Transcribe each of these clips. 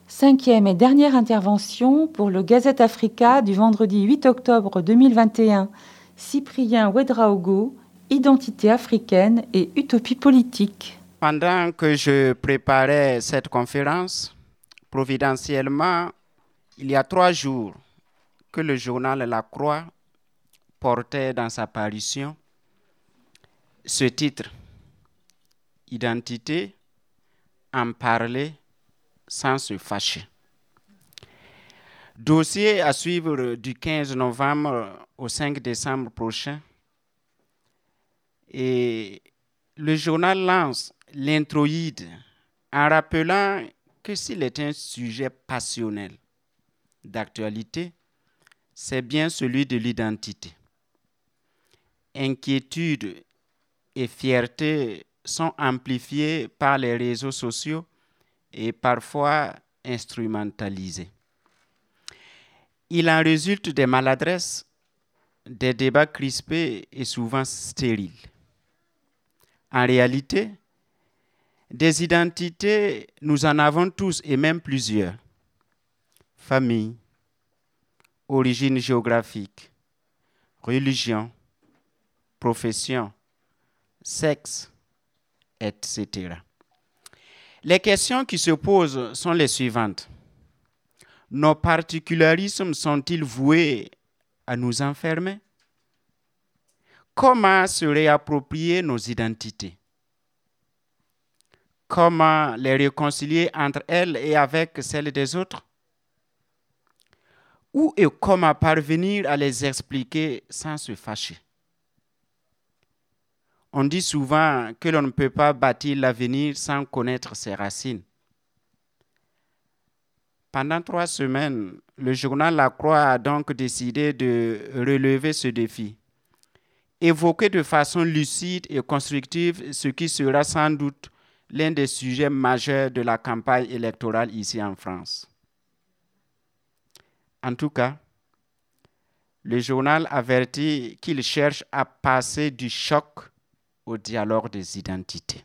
Cinquième et dernière intervention pour le Gazette Africa du vendredi 8 octobre 2021. Cyprien Ouedraogo, Identité africaine et utopie politique. Pendant que je préparais cette conférence, providentiellement, il y a 3 jours que le journal La Croix portait dans sa parution ce titre: Identité, en parler sans se fâcher. Dossier à suivre du 15 novembre au 5 décembre prochain. Et le journal lance l'introïde en rappelant que s'il est un sujet passionnel d'actualité, c'est bien celui de l'identité. Inquiétude et fierté sont amplifiées par les réseaux sociaux et parfois instrumentalisés. Il en résulte des maladresses, des débats crispés et souvent stériles. En réalité, des identités, nous en avons tous et même plusieurs. Famille, origine géographique, religion, profession, sexe, etc. Les questions qui se posent sont les suivantes. Nos particularismes sont-ils voués à nous enfermer? Comment se réapproprier nos identités? Comment les réconcilier entre elles et avec celles des autres? Où et comment parvenir à les expliquer sans se fâcher? On dit souvent que l'on ne peut pas bâtir l'avenir sans connaître ses racines. Pendant 3 semaines, le journal La Croix a donc décidé de relever ce défi. Évoquer de façon lucide et constructive ce qui sera sans doute l'un des sujets majeurs de la campagne électorale ici en France. En tout cas, le journal avertit qu'il cherche à passer du choc au dialogue des identités.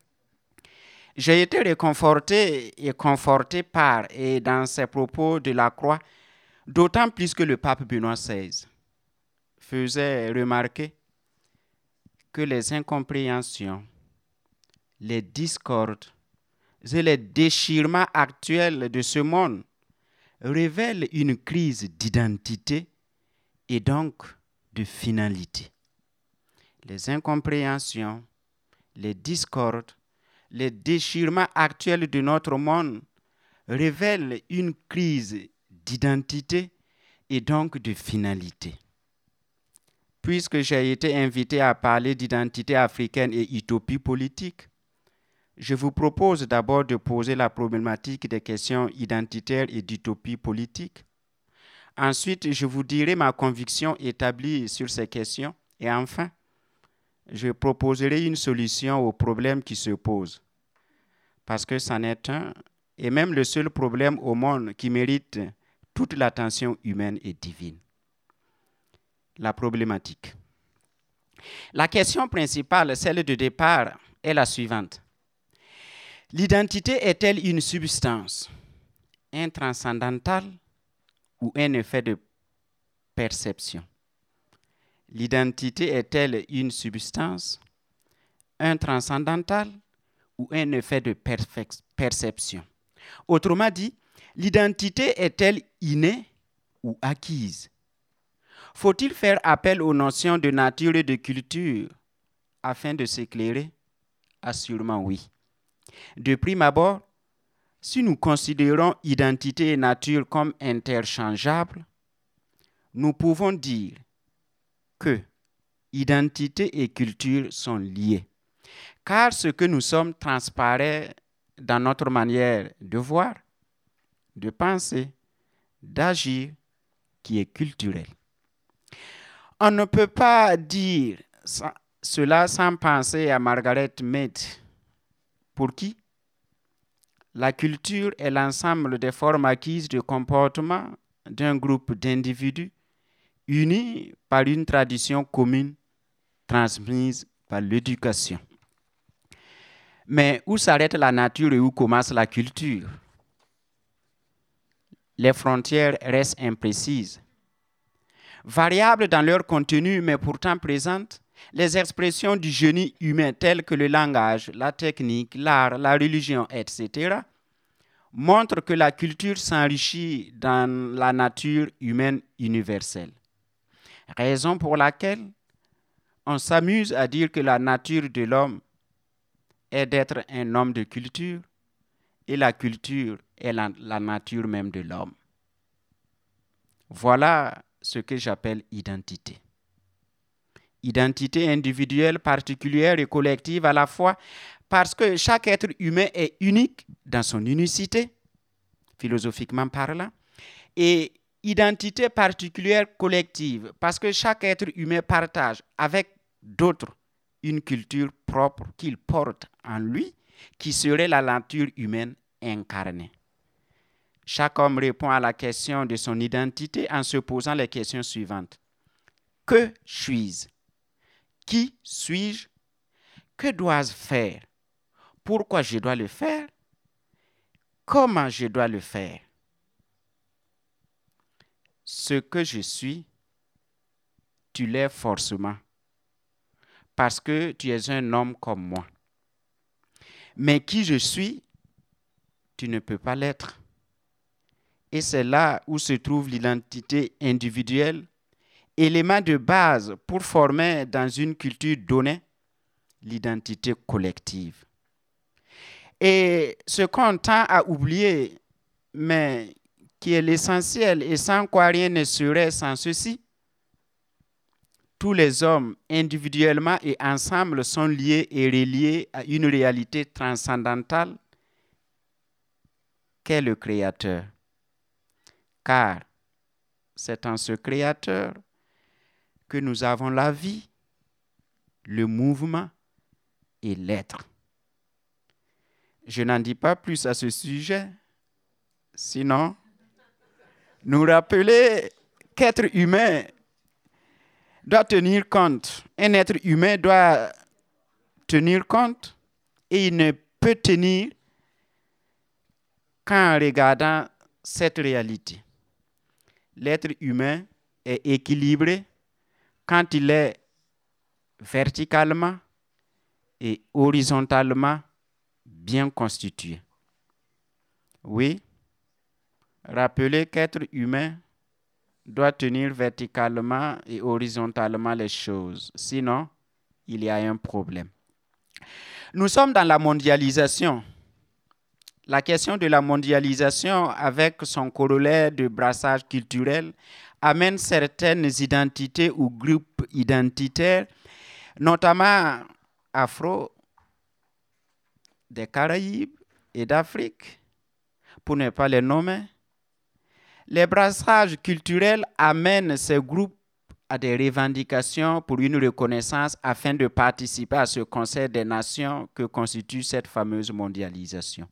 J'ai été réconforté et conforté par et dans ces propos de La Croix, d'autant plus que le pape Benoît XVI faisait remarquer que les incompréhensions, les discordes et les déchirements actuels de ce monde révèlent une crise d'identité et donc de finalité. Les incompréhensions, les discordes, les déchirements actuels de notre monde révèlent une crise d'identité et donc de finalité. Puisque j'ai été invité à parler d'identité africaine et utopie politique, je vous propose d'abord de poser la problématique des questions identitaires et d'utopie politique. Ensuite, je vous dirai ma conviction établie sur ces questions. Et enfin, je proposerai une solution aux problèmes qui se posent. Parce que c'en est un, et même le seul problème au monde qui mérite toute l'attention humaine et divine. La problématique. La question principale, celle de départ, est la suivante. L'identité est-elle une substance, un transcendantal ou un effet de perception? L'identité est-elle une substance, un transcendantal ou un effet de perception? Autrement dit, l'identité est-elle innée ou acquise? Faut-il faire appel aux notions de nature et de culture afin de s'éclairer? Assurément oui. De prime abord, si nous considérons identité et nature comme interchangeables, nous pouvons dire que identité et culture sont liées. Car ce que nous sommes transparaît dans notre manière de voir, de penser, d'agir, qui est culturelle. On ne peut pas dire cela sans penser à Margaret Mead, pour qui la culture est l'ensemble des formes acquises de comportement d'un groupe d'individus unis par une tradition commune transmise par l'éducation. Mais où s'arrête la nature et où commence la culture? les frontières restent imprécises. Variables dans leur contenu, mais pourtant présentes, les expressions du génie humain telles que le langage, la technique, l'art, la religion, etc., montrent que la culture s'enrichit dans la nature humaine universelle. Raison pour laquelle on s'amuse à dire que la nature de l'homme est d'être un homme de culture et la culture est la nature même de l'homme. Voilà ce que j'appelle identité. Identité individuelle, particulière et collective à la fois, parce que chaque être humain est unique dans son unicité, philosophiquement parlant, et identité particulière collective, parce que chaque être humain partage avec d'autres une culture propre qu'il porte en lui, qui serait la nature humaine incarnée. Chaque homme répond à la question de son identité en se posant les questions suivantes. Que suis-je? Qui suis-je? Que dois-je faire? Pourquoi je dois le faire? Comment je dois le faire? Ce que je suis, tu l'es forcément, parce que tu es un homme comme moi. Mais qui je suis, tu ne peux pas l'être. Et c'est là où se trouve l'identité individuelle, élément de base pour former dans une culture donnée l'identité collective. Et ce qu'on tend à oublier, mais qui est l'essentiel et sans quoi rien ne serait sans ceci, tous les hommes, individuellement et ensemble, sont liés et reliés à une réalité transcendantale qu'est le Créateur. Car c'est en ce Créateur que nous avons la vie, le mouvement et l'être. Je n'en dis pas plus à ce sujet, sinon nous rappeler qu'être humain doit tenir compte. Un être humain doit tenir compte et il ne peut tenir qu'en regardant cette réalité. L'être humain est équilibré quand il est verticalement et horizontalement bien constitué. Oui, rappelez qu'être humain doit tenir verticalement et horizontalement les choses. Sinon, il y a un problème. Nous sommes dans la mondialisation. La question de la mondialisation, avec son corollaire de brassage culturel, amène certaines identités ou groupes identitaires, notamment afro, des Caraïbes et d'Afrique, pour ne pas les nommer. Les brassages culturels amènent ces groupes à des revendications pour une reconnaissance afin de participer à ce concert des nations que constitue cette fameuse mondialisation.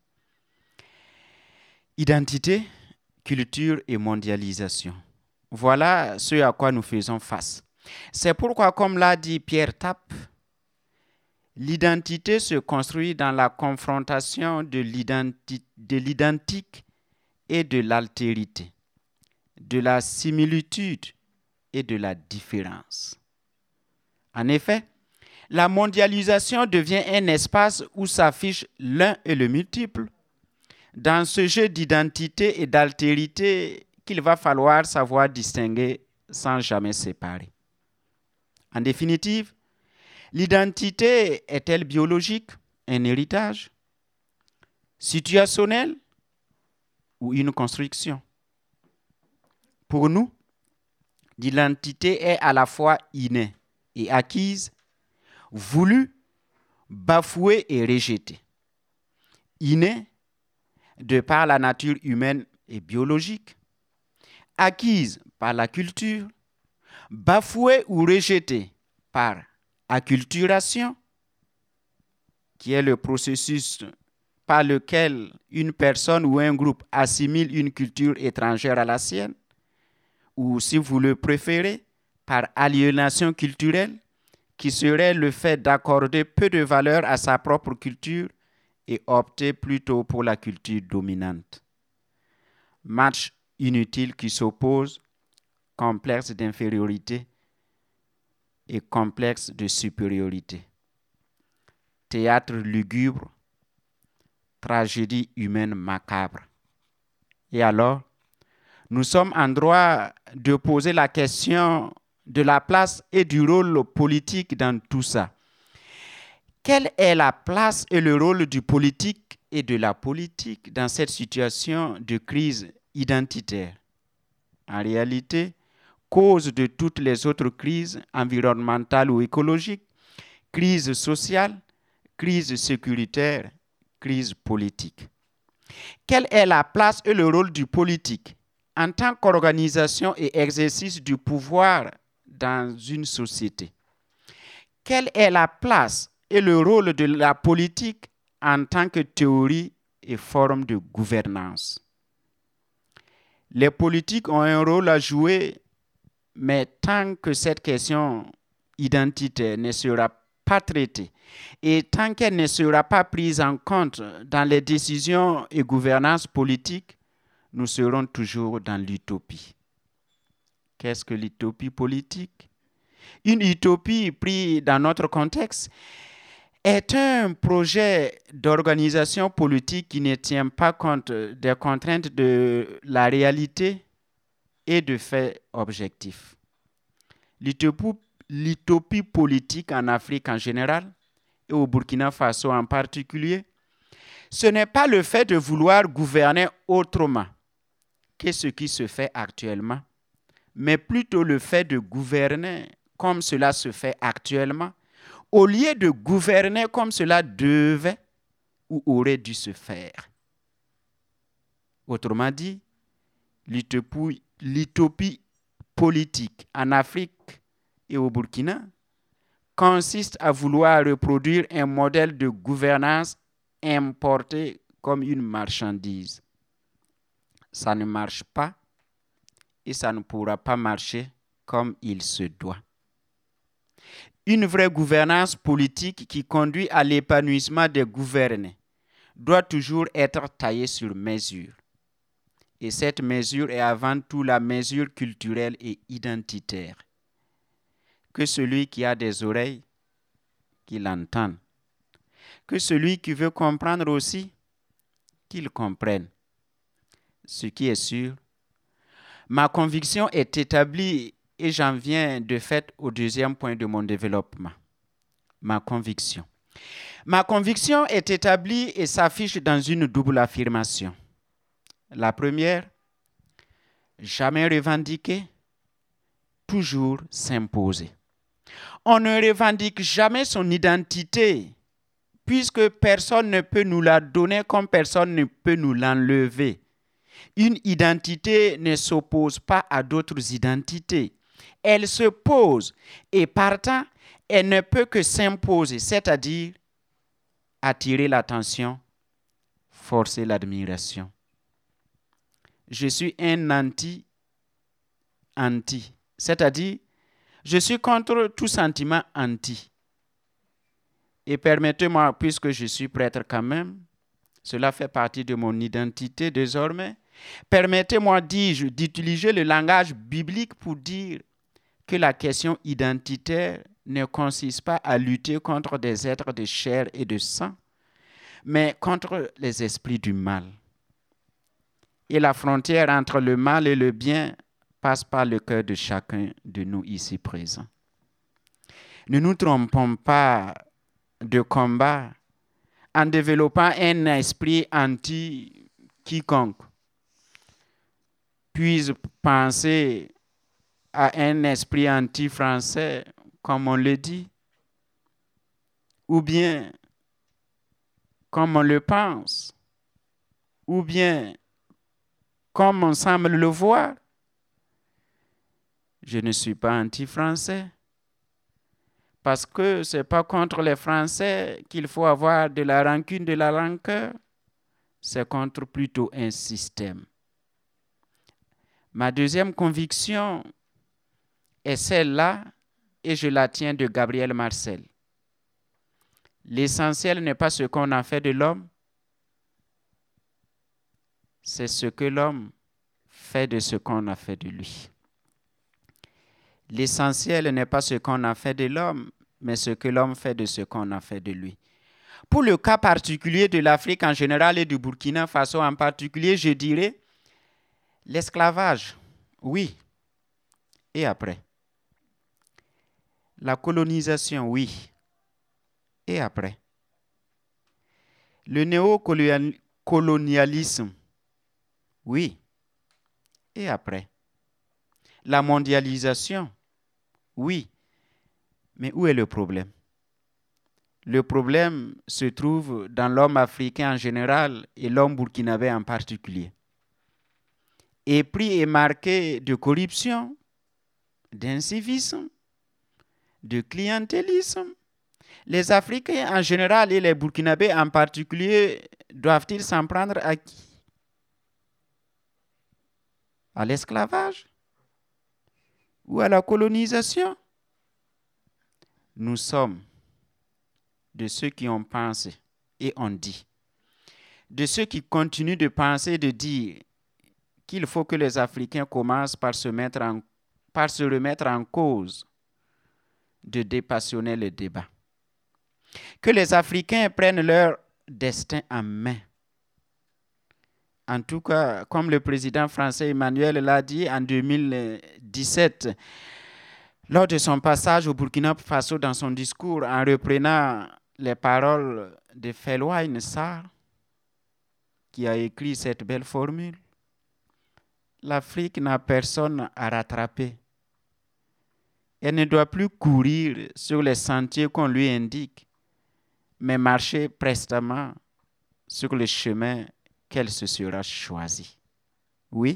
Identité, culture et mondialisation. Voilà ce à quoi nous faisons face. C'est pourquoi, comme l'a dit Pierre Tappe, l'identité se construit dans la confrontation de l'identique et de l'altérité, de la similitude et de la différence. En effet, la mondialisation devient un espace où s'affiche l'un et le multiple, dans ce jeu d'identité et d'altérité qu'il va falloir savoir distinguer sans jamais séparer. En définitive, l'identité est-elle biologique, un héritage, situationnel ou une construction? Pour nous, l'identité est à la fois innée et acquise, voulue, bafouée et rejetée. Innée, de par la nature humaine et biologique, acquise par la culture, bafouée ou rejetée par acculturation, qui est le processus par lequel une personne ou un groupe assimile une culture étrangère à la sienne, ou si vous le préférez, par aliénation culturelle, qui serait le fait d'accorder peu de valeur à sa propre culture et opter plutôt pour la culture dominante. Match inutile qui s'opposent, complexe d'infériorité et complexe de supériorité. Théâtre lugubre, tragédie humaine macabre. Et alors, nous sommes en droit de poser la question de la place et du rôle politique dans tout ça. Quelle est la place et le rôle du politique et de la politique dans cette situation de crise identitaire? En réalité, cause de toutes les autres crises environnementales ou écologiques, crise sociale, crise sécuritaire, crise politique. Quelle est la place et le rôle du politique en tant qu'organisation et exercice du pouvoir dans une société? Quelle est la place et le rôle de la politique en tant que théorie et forme de gouvernance? Les politiques ont un rôle à jouer, mais tant que cette question identitaire ne sera pas traitée et tant qu'elle ne sera pas prise en compte dans les décisions et gouvernances politiques, nous serons toujours dans l'utopie. Qu'est-ce que l'utopie politique? Une utopie prise dans notre contexte est un projet d'organisation politique qui ne tient pas compte des contraintes de la réalité et de faits objectifs. L'utopie politique en Afrique en général et au Burkina Faso en particulier, ce n'est pas le fait de vouloir gouverner autrement que ce qui se fait actuellement, mais plutôt le fait de gouverner comme cela se fait actuellement, au lieu de gouverner comme cela devait ou aurait dû se faire. Autrement dit, l'utopie politique en Afrique et au Burkina consiste à vouloir reproduire un modèle de gouvernance importé comme une marchandise. Ça ne marche pas et ça ne pourra pas marcher comme il se doit. Une vraie gouvernance politique qui conduit à l'épanouissement des gouvernés doit toujours être taillée sur mesure. Et cette mesure est avant tout la mesure culturelle et identitaire. Que celui qui a des oreilles, qu'il entende. Que celui qui veut comprendre aussi, qu'il comprenne. Ce qui est sûr, ma conviction est établie et j'en viens de fait au deuxième point de mon développement. Ma conviction. Ma conviction est établie et s'affiche dans une double affirmation. La première, jamais revendiquer, toujours s'imposer. On ne revendique jamais son identité, puisque personne ne peut nous la donner comme personne ne peut nous l'enlever. Une identité ne s'oppose pas à d'autres identités. Elle se pose et partant, elle ne peut que s'imposer, c'est-à-dire attirer l'attention, forcer l'admiration. Je suis un anti, c'est-à-dire je suis contre tout sentiment anti. Et permettez-moi, puisque je suis prêtre quand même, cela fait partie de mon identité désormais, permettez-moi, dis-je, d'utiliser le langage biblique pour dire que la question identitaire ne consiste pas à lutter contre des êtres de chair et de sang, mais contre les esprits du mal. Et la frontière entre le mal et le bien passe par le cœur de chacun de nous ici présents. Ne nous trompons pas de combat en développant un esprit anti-quiconque. Puis-je penser à un esprit anti-français, comme on le dit, ou bien comme on le pense, ou bien comme on semble le voir. Je ne suis pas anti-français, parce que ce n'est pas contre les Français qu'il faut avoir de la rancune, de la rancœur, c'est contre plutôt un système. Ma deuxième conviction est celle-là, et je la tiens de Gabriel Marcel. L'essentiel n'est pas ce qu'on a fait de l'homme, c'est ce que l'homme fait de ce qu'on a fait de lui. L'essentiel n'est pas ce qu'on a fait de l'homme, mais ce que l'homme fait de ce qu'on a fait de lui. Pour le cas particulier de l'Afrique en général et du Burkina Faso en particulier, je dirais l'esclavage, oui, et après. La colonisation, oui, et après. Le néocolonialisme, oui, et après. La mondialisation, oui, mais où est le problème? Le problème se trouve dans l'homme africain en général et l'homme burkinabé en particulier. Épris et marqué de corruption, d'incivisme, de clientélisme. Les Africains en général et les Burkinabés en particulier doivent-ils s'en prendre à qui? À l'esclavage? Ou à la colonisation? Nous sommes de ceux qui ont pensé et ont dit, de ceux qui continuent de penser et de dire qu'il faut que les Africains commencent par se remettre en cause, de dépassionner le débat. Que les Africains prennent leur destin en main. En tout cas, comme le président français Emmanuel l'a dit en 2017, lors de son passage au Burkina Faso dans son discours, en reprenant les paroles de Felwine Sarr, qui a écrit cette belle formule, l'Afrique n'a personne à rattraper. Elle ne doit plus courir sur les sentiers qu'on lui indique, mais marcher prestement sur le chemin qu'elle se sera choisi. Oui.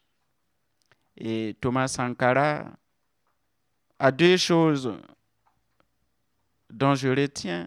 Et Thomas Sankara a deux choses dont je retiens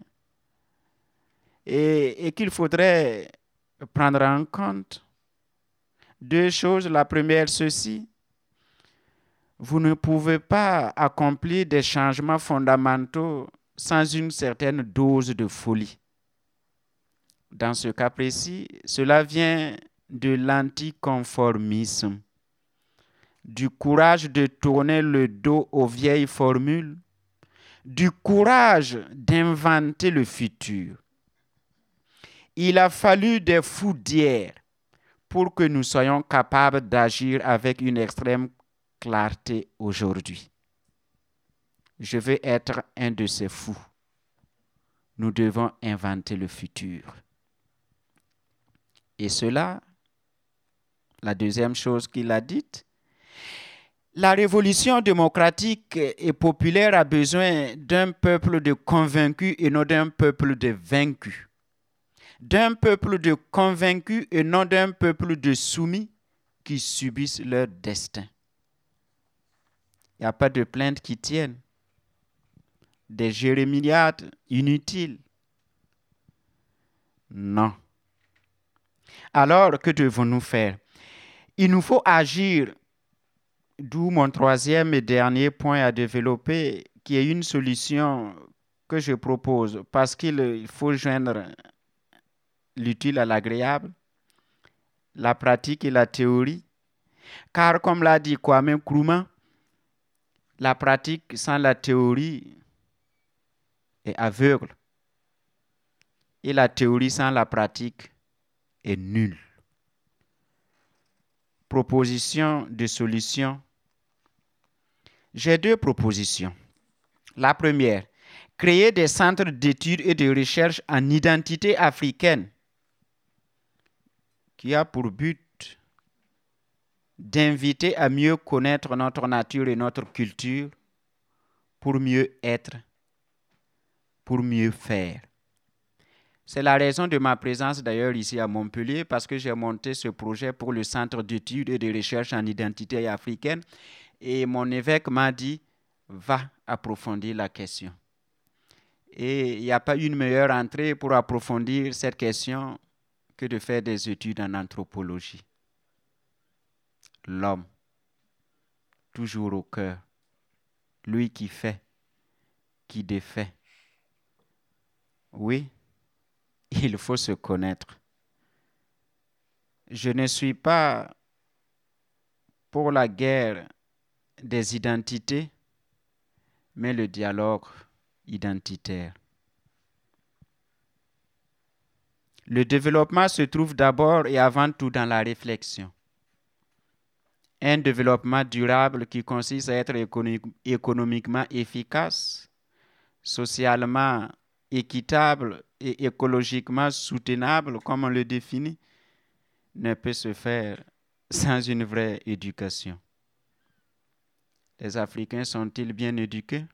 et qu'il faudrait prendre en compte. Deux choses. La première, ceci. Vous ne pouvez pas accomplir des changements fondamentaux sans une certaine dose de folie. Dans ce cas précis, cela vient de l'anticonformisme, du courage de tourner le dos aux vieilles formules, du courage d'inventer le futur. Il a fallu des fous d'hier pour que nous soyons capables d'agir avec une extrême clarté aujourd'hui. Je veux être un de ces fous. Nous devons inventer le futur. Et cela, la deuxième chose qu'il a dite, la révolution démocratique et populaire a besoin d'un peuple de convaincus et non d'un peuple de vaincus. D'un peuple de convaincus et non d'un peuple de soumis qui subissent leur destin. Il n'y a pas de plaintes qui tiennent. Des jérémiades inutiles. Non. Alors, que devons-nous faire? Il nous faut agir, d'où mon troisième et dernier point à développer, qui est une solution que je propose, parce qu'il faut joindre l'utile à l'agréable, la pratique et la théorie. Car comme l'a dit Kwame Nkrumah, la pratique sans la théorie est aveugle. Et la théorie sans la pratique est nulle. Proposition de solution. J'ai deux propositions. La première, créer des centres d'études et de recherche en identité africaine qui a pour but d'inviter à mieux connaître notre nature et notre culture pour mieux être, pour mieux faire. C'est la raison de ma présence d'ailleurs ici à Montpellier, parce que j'ai monté ce projet pour le Centre d'études et de recherche en identité africaine et mon évêque m'a dit « va approfondir la question ». Et il n'y a pas une meilleure entrée pour approfondir cette question que de faire des études en anthropologie. L'homme, toujours au cœur, lui qui fait, qui défait. Oui, il faut se connaître. Je ne suis pas pour la guerre des identités, mais le dialogue identitaire. Le développement se trouve d'abord et avant tout dans la réflexion. Un développement durable qui consiste à être économiquement efficace, socialement équitable et écologiquement soutenable, comme on le définit, ne peut se faire sans une vraie éducation. Les Africains sont-ils bien éduqués?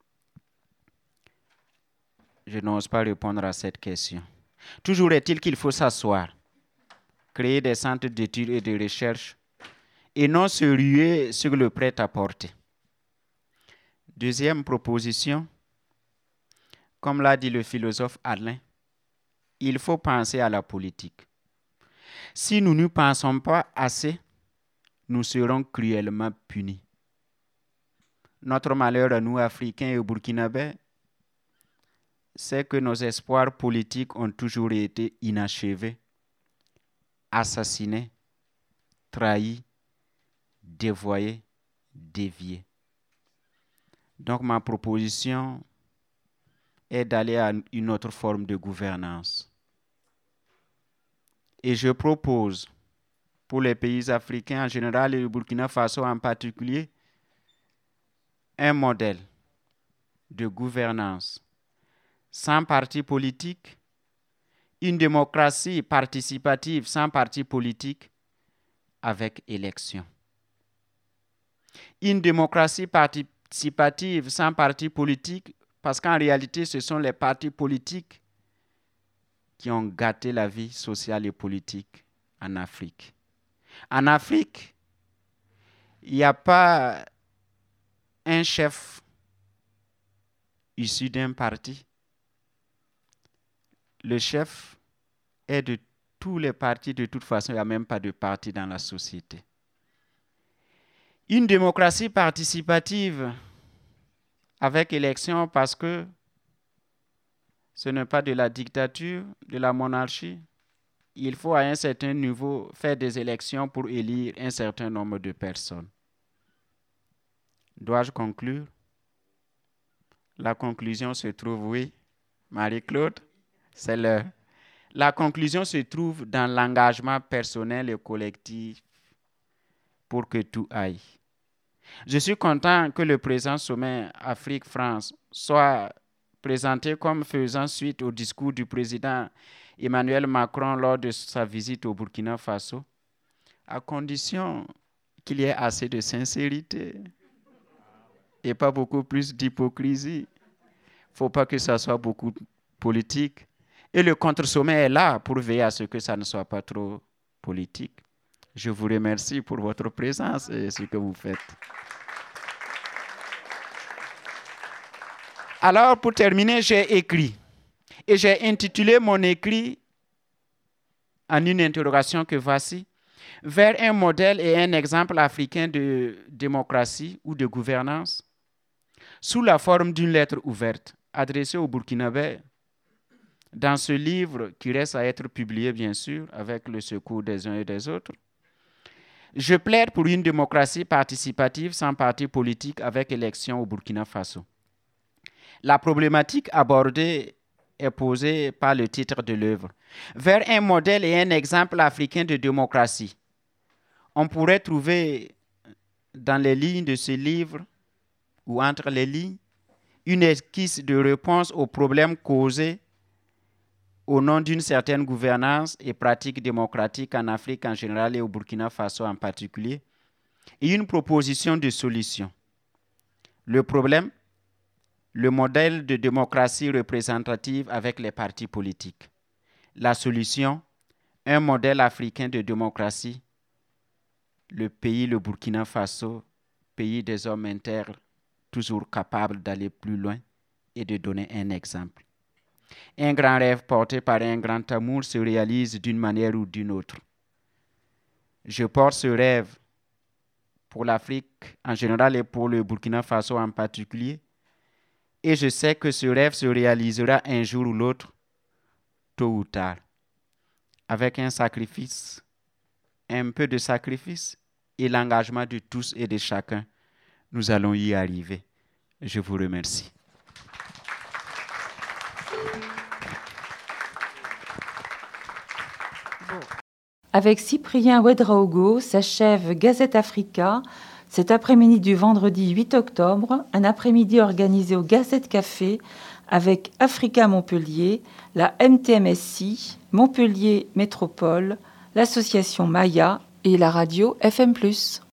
Je n'ose pas répondre à cette question. Toujours est-il qu'il faut s'asseoir, créer des centres d'études et de recherche et non se ruer sur le prêt-à-porter. Deuxième proposition, comme l'a dit le philosophe Alain, il faut penser à la politique. Si nous ne pensons pas assez, nous serons cruellement punis. Notre malheur à nous, Africains et Burkinabés, c'est que nos espoirs politiques ont toujours été inachevés, assassinés, trahis, dévoyés, déviés. Donc ma proposition est d'aller à une autre forme de gouvernance. Et je propose, pour les pays africains en général et le Burkina Faso en particulier, un modèle de gouvernance sans parti politique, une démocratie participative sans parti politique avec élection. Une démocratie participative sans parti politique, parce qu'en réalité, ce sont les partis politiques qui ont gâté la vie sociale et politique en Afrique. En Afrique, il n'y a pas un chef issu d'un parti. Le chef est de tous les partis, de toute façon, il n'y a même pas de parti dans la société. Une démocratie participative avec élection, parce que ce n'est pas de la dictature, de la monarchie. Il faut à un certain niveau faire des élections pour élire un certain nombre de personnes. Dois-je conclure? La conclusion se trouve, oui, Marie-Claude, c'est l'heure. La conclusion se trouve dans l'engagement personnel et collectif pour que tout aille. Je suis content que le présent sommet Afrique-France soit présenté comme faisant suite au discours du président Emmanuel Macron lors de sa visite au Burkina Faso, à condition qu'il y ait assez de sincérité et pas beaucoup plus d'hypocrisie. Il ne faut pas que ça soit beaucoup politique. Et le contre-sommet est là pour veiller à ce que ça ne soit pas trop politique. Je vous remercie pour votre présence et ce que vous faites. Alors, pour terminer, j'ai écrit. Et j'ai intitulé mon écrit en une interrogation que voici. Vers un modèle et un exemple africain de démocratie ou de gouvernance, sous la forme d'une lettre ouverte adressée aux Burkinabés. Dans ce livre, qui reste à être publié, bien sûr, avec le secours des uns et des autres, je plaide pour une démocratie participative sans parti politique avec élection au Burkina Faso. La problématique abordée est posée par le titre de l'œuvre. Vers un modèle et un exemple africain de démocratie. On pourrait trouver dans les lignes de ce livre, ou entre les lignes, une esquisse de réponse aux problèmes causés au nom d'une certaine gouvernance et pratique démocratique en Afrique en général et au Burkina Faso en particulier, et une proposition de solution. Le problème, le modèle de démocratie représentative avec les partis politiques. La solution, un modèle africain de démocratie, le pays, le Burkina Faso, pays des hommes intègres, toujours capables d'aller plus loin et de donner un exemple. Un grand rêve porté par un grand amour se réalise d'une manière ou d'une autre. Je porte ce rêve pour l'Afrique en général et pour le Burkina Faso en particulier. Et je sais que ce rêve se réalisera un jour ou l'autre, tôt ou tard, avec un sacrifice, un peu de sacrifice et l'engagement de tous et de chacun, nous allons y arriver. Je vous remercie. Avec Cyprien Ouedraogo s'achève Gazette Africa, cet après-midi du vendredi 8 octobre, un après-midi organisé au Gazette Café avec Africa Montpellier, la MTMSI, Montpellier Métropole, l'association Maya et la radio FM+.